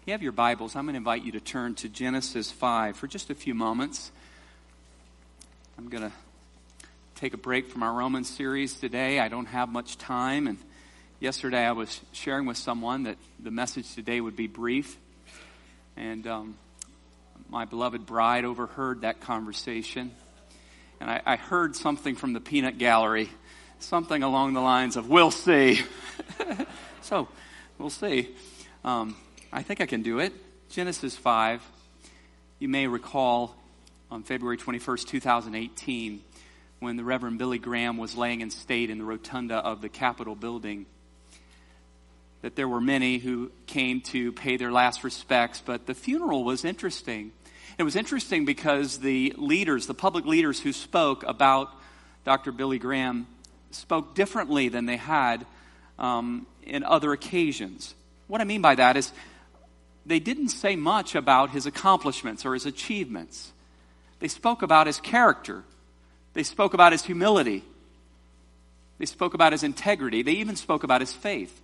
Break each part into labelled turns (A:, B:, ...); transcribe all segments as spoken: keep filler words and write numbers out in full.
A: you have your Bibles, I'm going to invite you to turn to Genesis five for just a few moments. I'm going to take a break from our Romans series today. I don't have much time, and yesterday I was sharing with someone that the message today would be brief, and um, my beloved bride overheard that conversation, and I, I heard something from the peanut gallery, something along the lines of, "We'll see." So, we'll see. Um, I think I can do it. Genesis five. You may recall on February twenty-first, twenty eighteen, when the Reverend Billy Graham was laying in state in the rotunda of the Capitol building, that there were many who came to pay their last respects, but the funeral was interesting. It was interesting because the leaders, the public leaders who spoke about Doctor Billy Graham spoke differently than they had um, in other occasions. What I mean by that is they didn't say much about his accomplishments or his achievements. They spoke about his character. They spoke about his humility. They spoke about his integrity. They even spoke about his faith.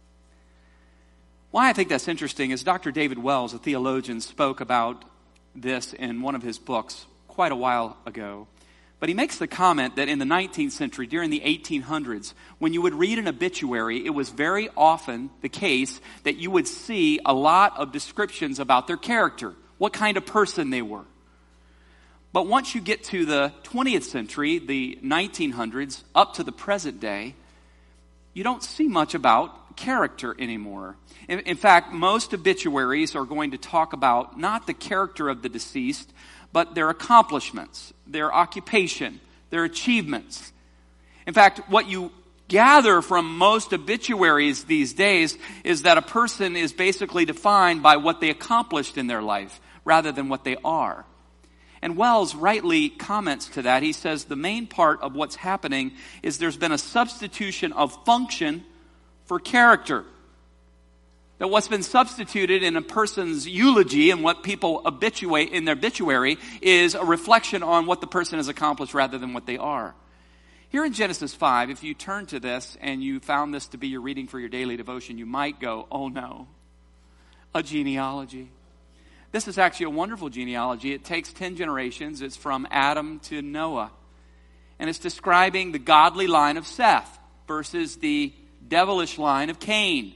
A: Why I think that's interesting is Doctor David Wells, a theologian, spoke about this in one of his books quite a while ago. But he makes the comment that in the nineteenth century, during the eighteen hundreds, when you would read an obituary, it was very often the case that you would see a lot of descriptions about their character, what kind of person they were. But once you get to the twentieth century, the nineteen hundreds, up to the present day, you don't see much about character anymore. In, in fact, most obituaries are going to talk about not the character of the deceased, but their accomplishments, their occupation, their achievements. In fact, what you gather from most obituaries these days is that a person is basically defined by what they accomplished in their life rather than what they are. And Wells rightly comments to that. He says the main part of what's happening is there's been a substitution of function for character. That what's been substituted in a person's eulogy and what people obituate in their obituary is a reflection on what the person has accomplished rather than what they are. Here in Genesis five, if you turn to this and you found this to be your reading for your daily devotion, you might go, "Oh no, a genealogy." This is actually a wonderful genealogy. It takes ten generations. It's from Adam to Noah. And it's describing the godly line of Seth versus the devilish line of Cain.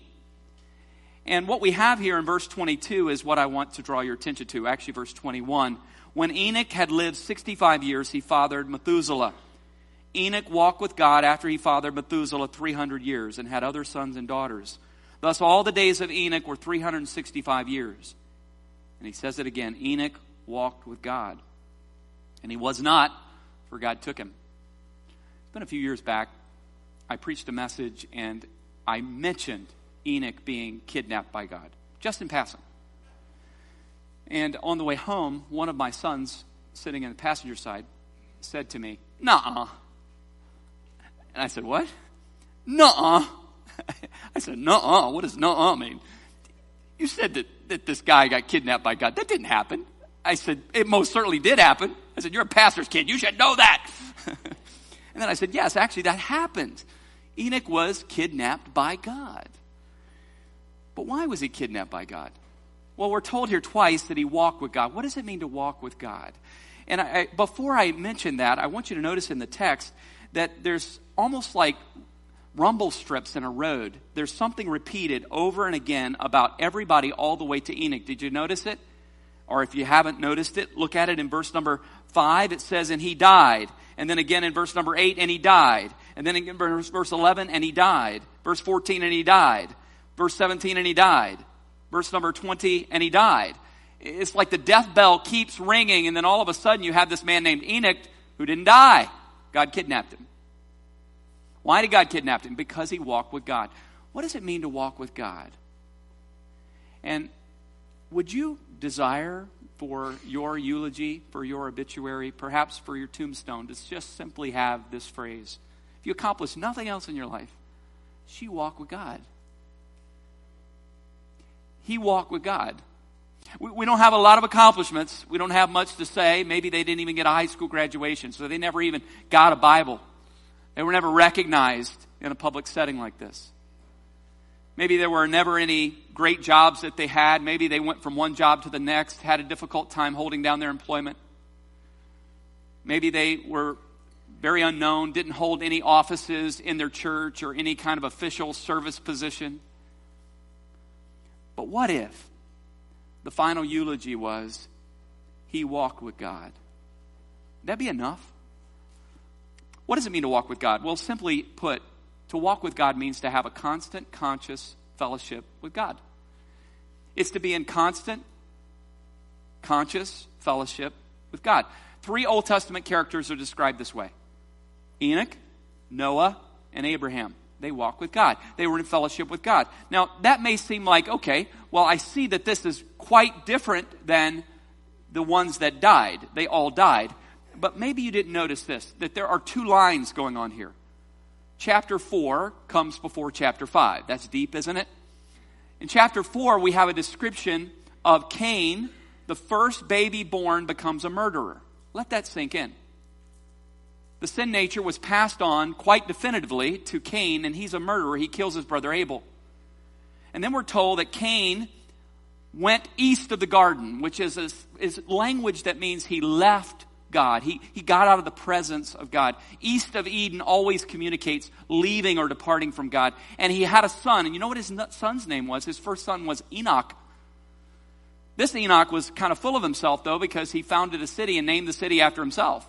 A: And what we have here in verse twenty-two is what I want to draw your attention to. Actually, verse twenty-one. When Enoch had lived sixty-five years, he fathered Methuselah. Enoch walked with God after he fathered Methuselah three hundred years and had other sons and daughters. Thus all the days of Enoch were three hundred sixty-five years. And he says it again, Enoch walked with God. And he was not, for God took him. It's been a few years back. I preached a message and I mentioned Enoch being kidnapped by God, just in passing. And on the way home, one of my sons, sitting in the passenger side, said to me, "Nuh-uh." And I said, "What?" "Nuh-uh." I said, "Nuh-uh? What does nuh-uh mean?" "You said that, that this guy got kidnapped by God." "That didn't happen." I said, "It most certainly did happen." I said, "You're a pastor's kid. You should know that." And then I said, "Yes, actually that happened. Enoch was kidnapped by God." But why was he kidnapped by God? Well, we're told here twice that he walked with God. What does it mean to walk with God? And I, I, before I mention that, I want you to notice in the text that there's almost like rumble strips in a road. There's something repeated over and again about everybody all the way to Enoch. Did you notice it? Or if you haven't noticed it, look at it in verse number five. It says, "And he died." And then again in verse number eight, "And he died." And then in verse, verse eleven, "And he died." Verse fourteen, "And he died." Verse seventeen, "And he died." Verse number twenty, "And he died." It's like the death bell keeps ringing, and then all of a sudden you have this man named Enoch who didn't die. God kidnapped him. Why did God kidnap him? Because he walked with God. What does it mean to walk with God? And would you desire for your eulogy, for your obituary, perhaps for your tombstone, to just simply have this phrase? If you accomplish nothing else in your life, she walked with God. He walked with God. We, we don't have a lot of accomplishments. We don't have much to say. Maybe they didn't even get a high school graduation, so they never even got a Bible. They were never recognized in a public setting like this. Maybe there were never any great jobs that they had. Maybe they went from one job to the next, had a difficult time holding down their employment. Maybe they were very unknown, didn't hold any offices in their church or any kind of official service position. But what if the final eulogy was, he walked with God? Would that be enough? What does it mean to walk with God? Well, simply put, to walk with God means to have a constant, conscious fellowship with God. It's to be in constant, conscious fellowship with God. Three Old Testament characters are described this way: Enoch, Noah, and Abraham. They walked with God. They were in fellowship with God. Now, that may seem like, okay, well, I see that this is quite different than the ones that died. They all died. But maybe you didn't notice this, that there are two lines going on here. Chapter four comes before chapter five. That's deep, isn't it? In chapter four, we have a description of Cain. The first baby born becomes a murderer. Let that sink in. The sin nature was passed on quite definitively to Cain, and he's a murderer. He kills his brother Abel. And then we're told that Cain went east of the garden, which is, a, is language that means he left God. He, he got out of the presence of God. East of Eden always communicates leaving or departing from God. And he had a son, and you know what his son's name was? His first son was Enoch. This Enoch was kind of full of himself, though, because he founded a city and named the city after himself.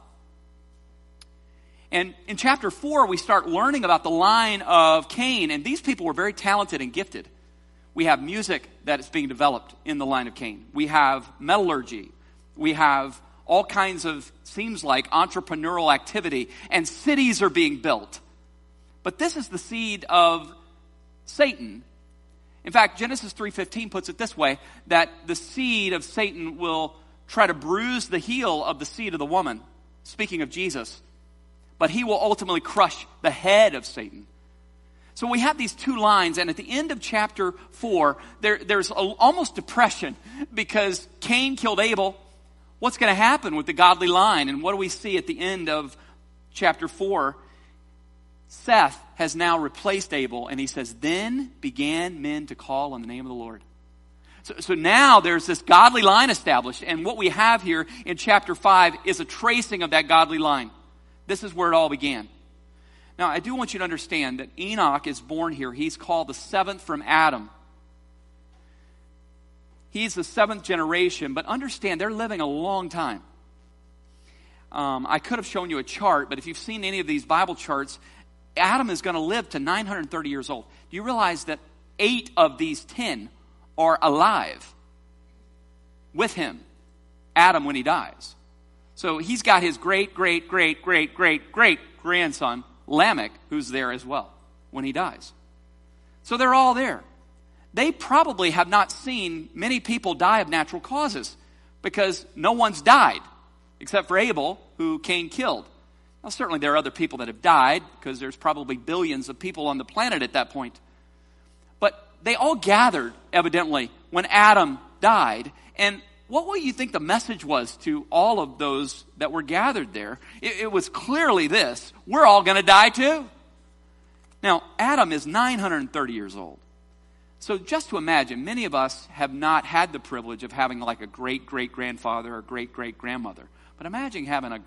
A: And in chapter four, we start learning about the line of Cain. And these people were very talented and gifted. We have music that is being developed in the line of Cain. We have metallurgy. We have all kinds of, seems like, entrepreneurial activity. And cities are being built. But this is the seed of Satan. In fact, Genesis three fifteen puts it this way, that the seed of Satan will try to bruise the heel of the seed of the woman. Speaking of Jesus. But he will ultimately crush the head of Satan. So we have these two lines, and at the end of chapter four, there, there's a, almost depression because Cain killed Abel. What's going to happen with the godly line? And what do we see at the end of chapter four? Seth has now replaced Abel, and he says, then began men to call on the name of the Lord. So, so now there's this godly line established, and what we have here in chapter five is a tracing of that godly line. This is where it all began. Now, I do want you to understand that Enoch is born here. He's called the seventh from Adam. He's the seventh generation, but understand they're living a long time. Um, I could have shown you a chart, but if you've seen any of these Bible charts, Adam is going to live to nine hundred thirty years old. Do you realize that eight of these ten are alive with him, Adam, when he dies? So he's got his great, great, great, great, great, great grandson, Lamech, who's there as well when he dies. So they're all there. They probably have not seen many people die of natural causes because no one's died except for Abel, who Cain killed. Now, certainly there are other people that have died because there's probably billions of people on the planet at that point. But they all gathered, evidently, when Adam died. And what will you think the message was to all of those that were gathered there? It, it was clearly this: we're all going to die too. Now, Adam is nine hundred thirty years old. So just to imagine, many of us have not had the privilege of having like a great-great-grandfather or great-great-grandmother. But imagine having a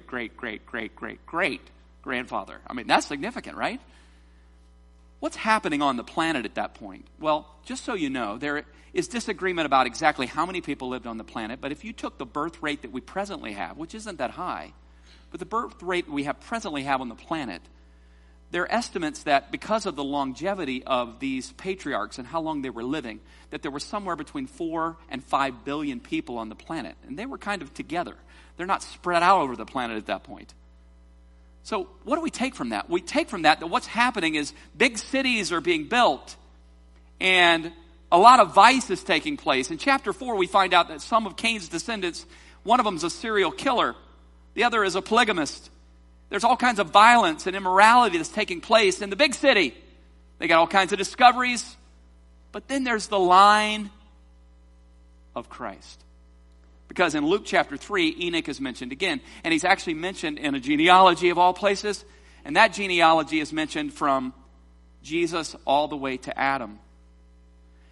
A: great-great-great-great-great-great-great-grandfather. I mean, that's significant, right? What's happening on the planet at that point? Well, just so you know, there is disagreement about exactly how many people lived on the planet. But if you took the birth rate that we presently have, which isn't that high, but the birth rate we have presently have on the planet, there are estimates that because of the longevity of these patriarchs and how long they were living, that there were somewhere between four and five billion people on the planet. And they were kind of together. They're not spread out over the planet at that point. So what do we take from that? We take from that that what's happening is big cities are being built and a lot of vice is taking place. In chapter four, we find out that some of Cain's descendants, one of them is a serial killer. The other is a polygamist. There's all kinds of violence and immorality that's taking place in the big city. They got all kinds of discoveries. But then there's the line of Christ. Because in Luke chapter three, Enoch is mentioned again. And he's actually mentioned in a genealogy of all places. And that genealogy is mentioned from Jesus all the way to Adam.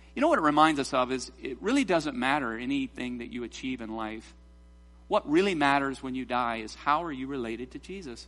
A: You know what it reminds us of is it really doesn't matter anything that you achieve in life. What really matters when you die is how are you related to Jesus?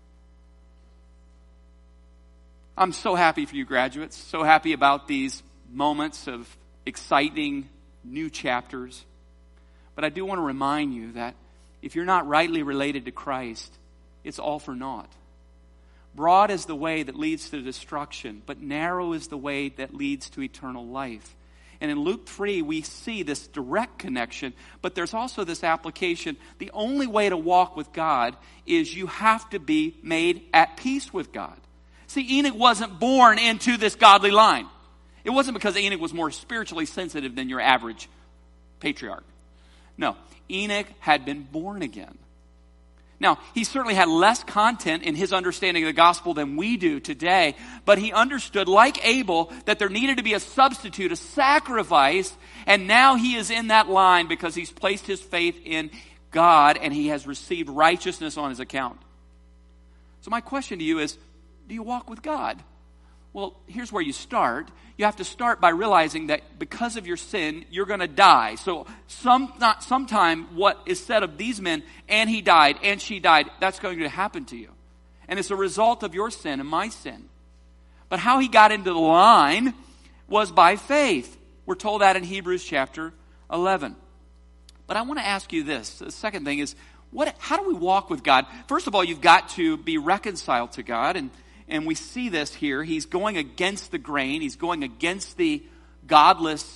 A: I'm so happy for you graduates, so happy about these moments of exciting new chapters. But I do want to remind you that if you're not rightly related to Christ, it's all for naught. Broad is the way that leads to destruction, but narrow is the way that leads to eternal life. And in Luke three, we see this direct connection, but there's also this application. The only way to walk with God is you have to be made at peace with God. See, Enoch wasn't born into this godly line. It wasn't because Enoch was more spiritually sensitive than your average patriarch. No, Enoch had been born again. Now, he certainly had less content in his understanding of the gospel than we do today, but he understood, like Abel, that there needed to be a substitute, a sacrifice, and now he is in that line because he's placed his faith in God and he has received righteousness on his account. So my question to you is, do you walk with God? Well, here's where you start. You have to start by realizing that because of your sin, you're going to die. So some, not sometime what is said of these men, and he died, and she died, that's going to happen to you. And it's a result of your sin and my sin. But how he got into the line was by faith. We're told that in Hebrews chapter eleven. But I want to ask you this. The second thing is, what? How do we walk with God? First of all, you've got to be reconciled to God, and And we see this here. He's going against the grain. He's going against the godless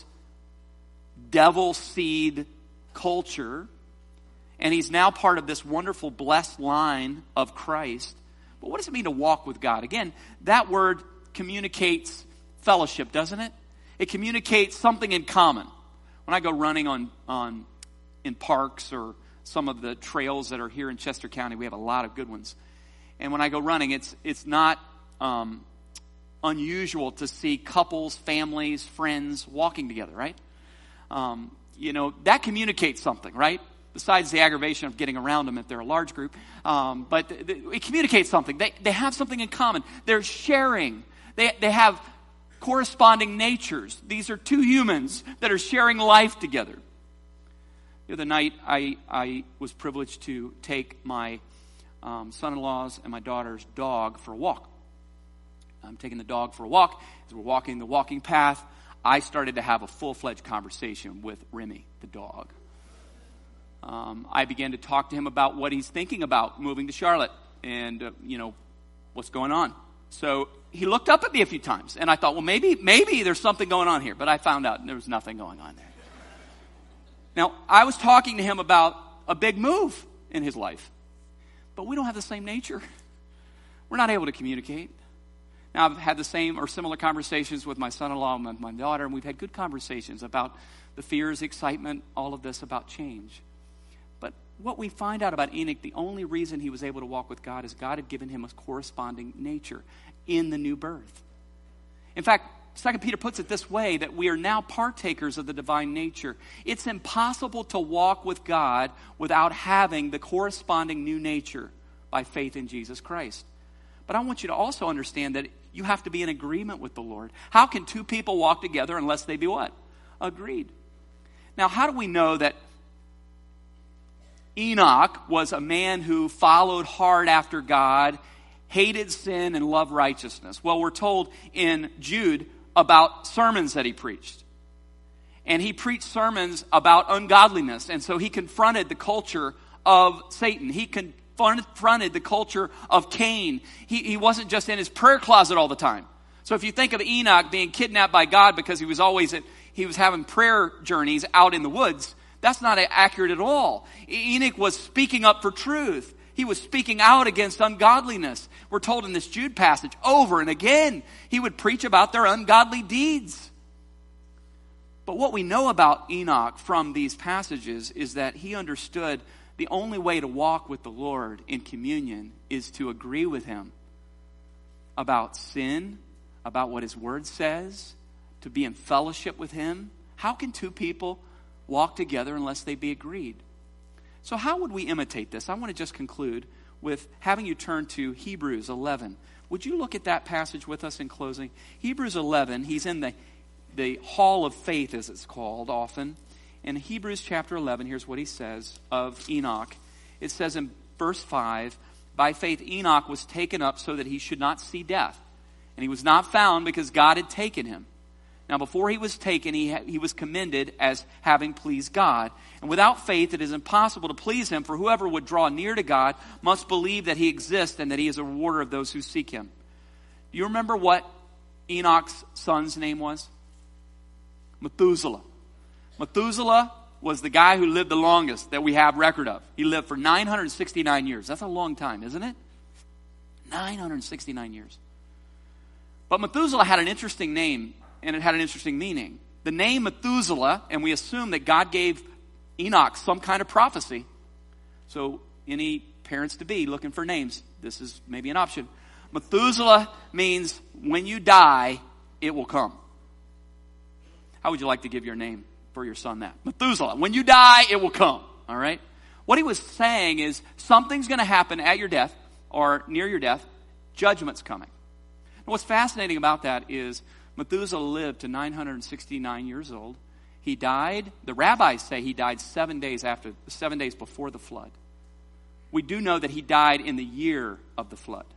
A: devil seed culture. And he's now part of this wonderful blessed line of Christ. But what does it mean to walk with God? Again, that word communicates fellowship, doesn't it? It communicates something in common. When I go running on, on in parks or some of the trails that are here in Chester County, we have a lot of good ones. And when I go running, it's it's not um, unusual to see couples, families, friends walking together, right? Um, you know, that communicates something, right? Besides the aggravation of getting around them if they're a large group. Um, but th- th- it communicates something. They they have something in common. They're sharing. They they have corresponding natures. These are two humans that are sharing life together. The other night, I, I was privileged to take my Um, son-in-law's and my daughter's dog for a walk. I'm taking the dog for a walk. As we're walking the walking path, I started to have a full-fledged conversation with Remy, the dog. Um, I began to talk to him about what he's thinking about moving to Charlotte and, uh, you know, what's going on. So he looked up at me a few times, and I thought, well, maybe, maybe there's something going on here. But I found out there was nothing going on there. Now, I was talking to him about a big move in his life. But we don't have the same nature. We're not able to communicate. Now, I've had the same or similar conversations with my son-in-law and with my daughter, and we've had good conversations about the fears, excitement, all of this about change. But what we find out about Enoch, the only reason he was able to walk with God is God had given him a corresponding nature in the new birth. In fact, Second Peter puts it this way, that we are now partakers of the divine nature. It's impossible to walk with God without having the corresponding new nature by faith in Jesus Christ. But I want you to also understand that you have to be in agreement with the Lord. How can two people walk together unless they be what? Agreed. Now, how do we know that Enoch was a man who followed hard after God, hated sin, and loved righteousness? Well, we're told in Jude about sermons that he preached. And he preached sermons about ungodliness. And so he confronted the culture of Satan. He confronted the culture of Cain. He, he wasn't just in his prayer closet all the time. So if you think of Enoch being kidnapped by God because he was always at, he was having prayer journeys out in the woods, that's not accurate at all. Enoch was speaking up for truth. He was speaking out against ungodliness. We're told in this Jude passage over and again, he would preach about their ungodly deeds. But what we know about Enoch from these passages is that he understood the only way to walk with the Lord in communion is to agree with him about sin, about what his word says, to be in fellowship with him. How can two people walk together unless they be agreed? So how would we imitate this? I want to just conclude with having you turn to Hebrews eleven. Would you look at that passage with us in closing? Hebrews eleven, he's in the the hall of faith, as it's called often. In Hebrews chapter eleven, here's what he says of Enoch. It says in verse five, by faith Enoch was taken up so that he should not see death. And he was not found because God had taken him. Now before he was taken, he, ha- he was commended as having pleased God. And without faith it is impossible to please him, for whoever would draw near to God must believe that he exists and that he is a rewarder of those who seek him. Do you remember what Enoch's son's name was? Methuselah. Methuselah was the guy who lived the longest that we have record of. He lived for nine hundred sixty-nine years. That's a long time, isn't it? nine hundred sixty-nine years. But Methuselah had an interesting name, and it had an interesting meaning. The name Methuselah, and we assume that God gave Enoch some kind of prophecy. So any parents-to-be looking for names, this is maybe an option. Methuselah means when you die, it will come. How would you like to give your name for your son that? Methuselah. When you die, it will come. All right? What he was saying is something's going to happen at your death or near your death. Judgment's coming. And what's fascinating about that is Methuselah lived to nine hundred sixty-nine years old. He died, the rabbis say he died seven days after, seven days before the flood. We do know that he died in the year of the flood.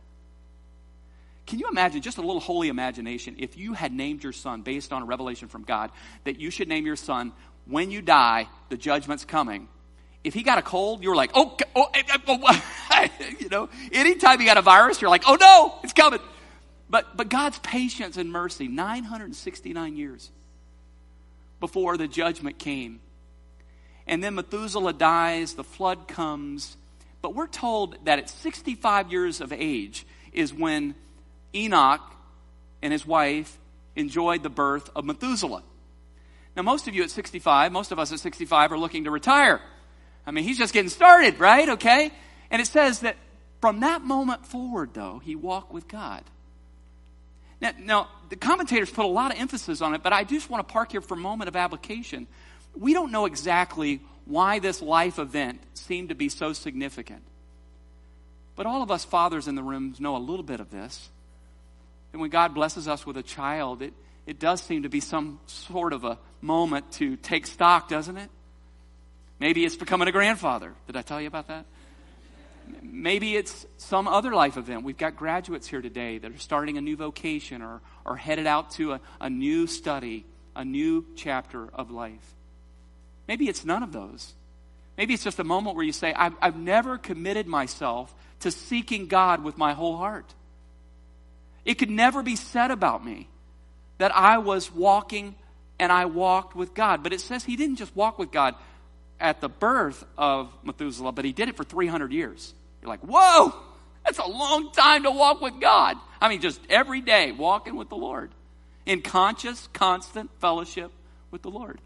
A: Can you imagine, just a little holy imagination, if you had named your son based on a revelation from God, that you should name your son, when you die, the judgment's coming. If he got a cold, you were like, oh, oh, oh, oh. You know, anytime he got a virus, you're like, oh no, it's coming. But, but God's patience and mercy, nine hundred sixty-nine years before the judgment came. And then Methuselah dies, the flood comes. But we're told that at sixty-five years of age is when Enoch and his wife enjoyed the birth of Methuselah. Now, most of you at sixty-five, most of us at sixty-five are looking to retire. I mean, he's just getting started, right? Okay? And it says that from that moment forward, though, he walked with God. Now, now, the commentators put a lot of emphasis on it, but I just want to park here for a moment of application. We don't know exactly why this life event seemed to be so significant. But all of us fathers in the room know a little bit of this. And when God blesses us with a child, it, it does seem to be some sort of a moment to take stock, doesn't it? Maybe it's becoming a grandfather. Did I tell you about that? Maybe it's some other life event. We've got graduates here today that are starting a new vocation or, or headed out to a, a new study, a new chapter of life. Maybe it's none of those. Maybe it's just a moment where you say, I've, I've never committed myself to seeking God with my whole heart. It could never be said about me that I was walking and I walked with God. But it says he didn't just walk with God at the birth of Methuselah, but he did it for three hundred years. You're like, whoa, that's a long time to walk with God. I mean, just every day walking with the Lord in conscious, constant fellowship with the Lord.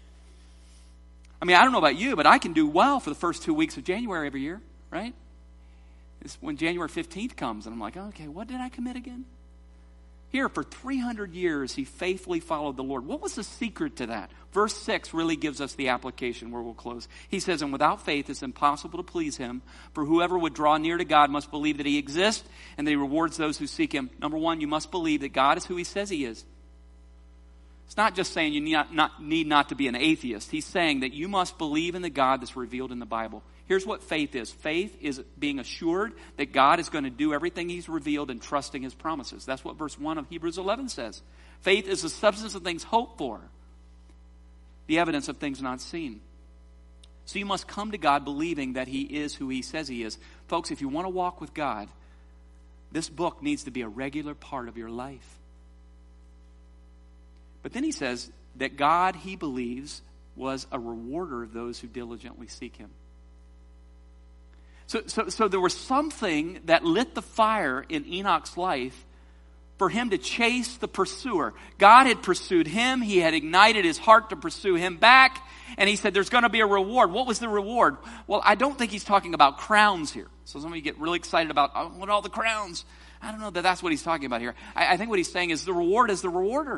A: I mean, I don't know about you, but I can do well for the first two weeks of January every year, right? It's when January fifteenth comes, and I'm like, okay, what did I commit again? Here, for three hundred years, he faithfully followed the Lord. What was the secret to that? Verse six really gives us the application where we'll close. He says, and without faith, it's impossible to please him. For whoever would draw near to God must believe that he exists and that he rewards those who seek him. Number one, you must believe that God is who he says he is. It's not just saying you need not, not, need not to be an atheist. He's saying that you must believe in the God that's revealed in the Bible. Here's what faith is. Faith is being assured that God is going to do everything he's revealed and trusting his promises. That's what verse one of Hebrews eleven says. Faith is the substance of things hoped for, the evidence of things not seen. So you must come to God believing that he is who he says he is. Folks, if you want to walk with God, this book needs to be a regular part of your life. But then he says that God, he believes, was a rewarder of those who diligently seek him. So, so, so there was something that lit the fire in Enoch's life for him to chase the pursuer. God had pursued him. He had ignited his heart to pursue him back. And he said, there's going to be a reward. What was the reward? Well, I don't think he's talking about crowns here. So some of you get really excited about, I want all the crowns. I don't know that that's what he's talking about here. I, I think what he's saying is the reward is the rewarder.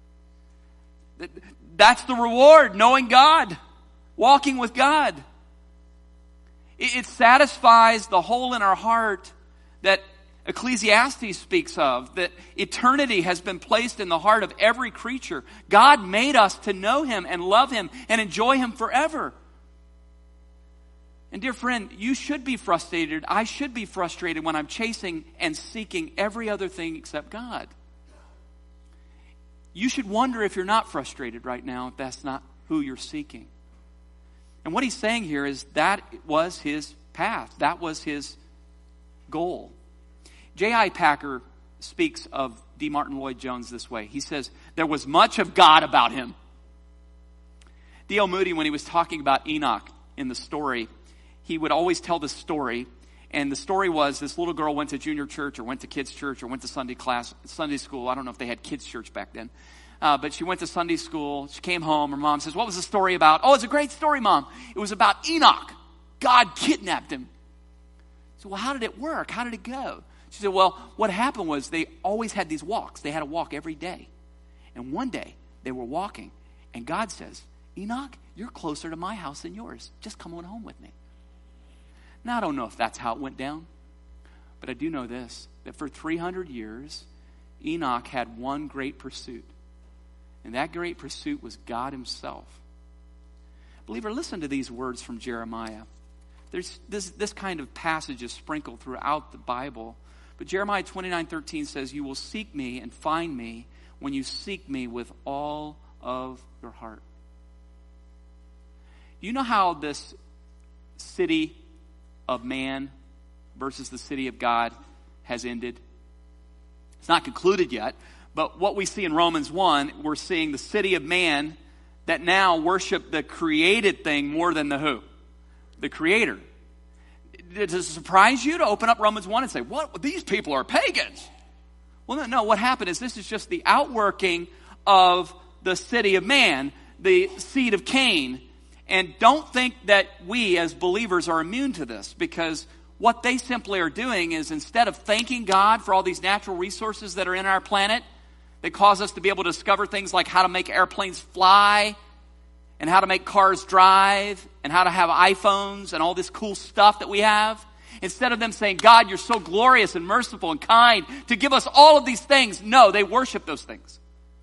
A: That's the reward, knowing God, walking with God. It satisfies the hole in our heart that Ecclesiastes speaks of, that eternity has been placed in the heart of every creature. God made us to know him and love him and enjoy him forever. And dear friend, you should be frustrated. I should be frustrated when I'm chasing and seeking every other thing except God. You should wonder if you're not frustrated right now, if that's not who you're seeking. And what he's saying here is that was his path. That was his goal. J I. Packer speaks of D. Martin Lloyd-Jones this way. He says, there was much of God about him. D L. Moody, when he was talking about Enoch in the story, he would always tell this story. And the story was this little girl went to junior church or went to kids' church or went to Sunday class, Sunday school. I don't know if they had kids' church back then. Uh, but she went to Sunday school. She came home. Her mom says, what was the story about? Oh, it's a great story, Mom. It was about Enoch. God kidnapped him. So, well, how did it work? How did it go? She said, well, what happened was they always had these walks. They had a walk every day. And one day they were walking. And God says, Enoch, you're closer to my house than yours. Just come on home with me. Now, I don't know if that's how it went down. But I do know this, that for three hundred years, Enoch had one great pursuit. And that great pursuit was God himself. Believer, listen to these words from Jeremiah. There's this, this kind of passage is sprinkled throughout the Bible. But Jeremiah twenty-nine thirteen says, you will seek me and find me when you seek me with all of your heart. Do you know how this city of man versus the city of God has ended? It's not concluded yet, but what we see in Romans one, we're seeing the city of man that now worship the created thing more than the who? The Creator. Does it surprise you to open up Romans one and say, what? These people are pagans? Well, no, no. What happened is this is just the outworking of the city of man, the seed of Cain. And don't think that we as believers are immune to this, because what they simply are doing is, instead of thanking God for all these natural resources that are in our planet that cause us to be able to discover things like how to make airplanes fly and how to make cars drive and how to have iPhones and all this cool stuff that we have, instead of them saying, God, you're so glorious and merciful and kind to give us all of these things, no, they worship those things.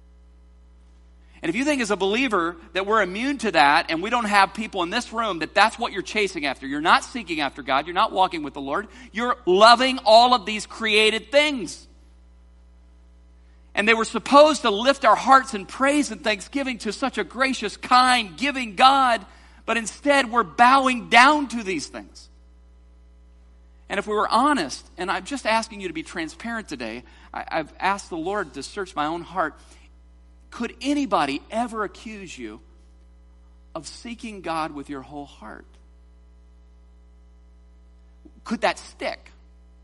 A: And if you think as a believer that we're immune to that, and we don't have people in this room that that's what you're chasing after, you're not seeking after God, you're not walking with the Lord, you're loving all of these created things. And they were supposed to lift our hearts in praise and thanksgiving to such a gracious, kind, giving God, but instead we're bowing down to these things. And if we were honest, and I'm just asking you to be transparent today, I, I've asked the Lord to search my own heart. Could anybody ever accuse you of seeking God with your whole heart? Could that stick?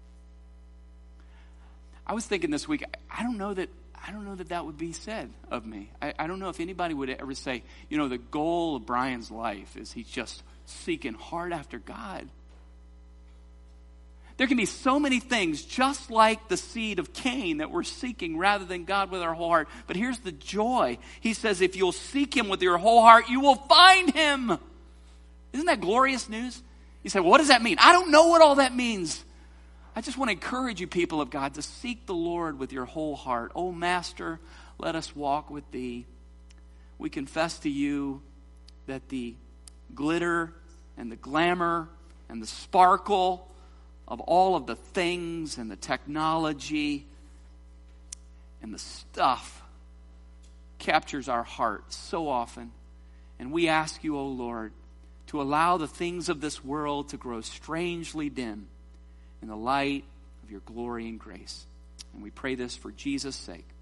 A: I was thinking this week, I don't know that I don't know that that would be said of me. I, I don't know if anybody would ever say, you know, the goal of Brian's life is he's just seeking hard after God. There can be so many things just like the seed of Cain that we're seeking rather than God with our whole heart. But here's the joy. He says, if you'll seek him with your whole heart, you will find him. Isn't that glorious news? You say, well, what does that mean? I don't know what all that means. I just want to encourage you, people of God, to seek the Lord with your whole heart. Oh, Master, let us walk with thee. We confess to you that the glitter and the glamour and the sparkle of all of the things and the technology and the stuff captures our heart so often. And we ask you, O Lord, to allow the things of this world to grow strangely dim in the light of your glory and grace. And we pray this for Jesus' sake.